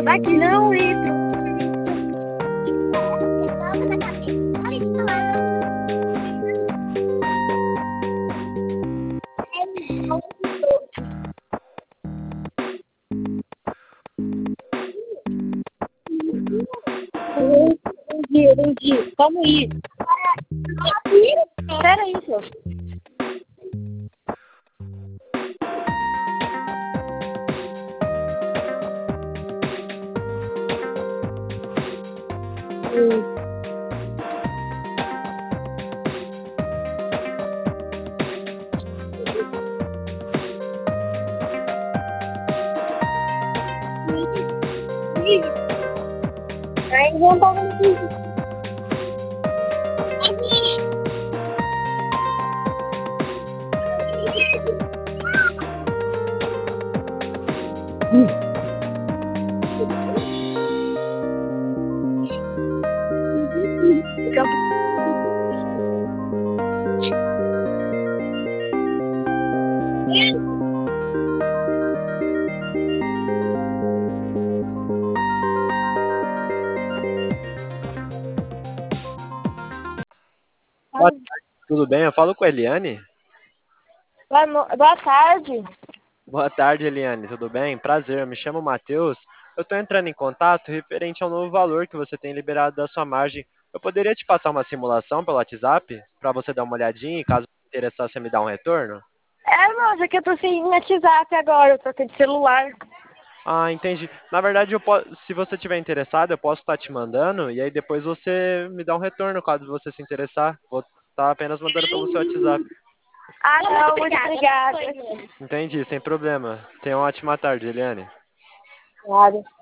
Daqui não, litro. Entendi. Vamos ir. Espera aí, senhor. Aí vamos para o vídeo. Boa tarde, tudo bem? Eu falo com a Eliane. Boa tarde. Boa tarde, Eliane, tudo bem? Prazer, eu me chamo Matheus. Eu estou entrando em contato referente ao novo valor que você tem liberado da sua margem. Eu poderia te passar uma simulação pelo WhatsApp para você dar uma olhadinha e caso interessar você me dar um retorno? Moça, que eu tô sem WhatsApp agora, eu troquei de celular. Ah, entendi. Na verdade, se você tiver interessado, eu posso estar te mandando e aí depois você me dá um retorno caso você se interessar. Vou estar apenas mandando pelo seu WhatsApp. Não, muito obrigada. Entendi, sem problema. Tenha uma ótima tarde, Eliane. Claro.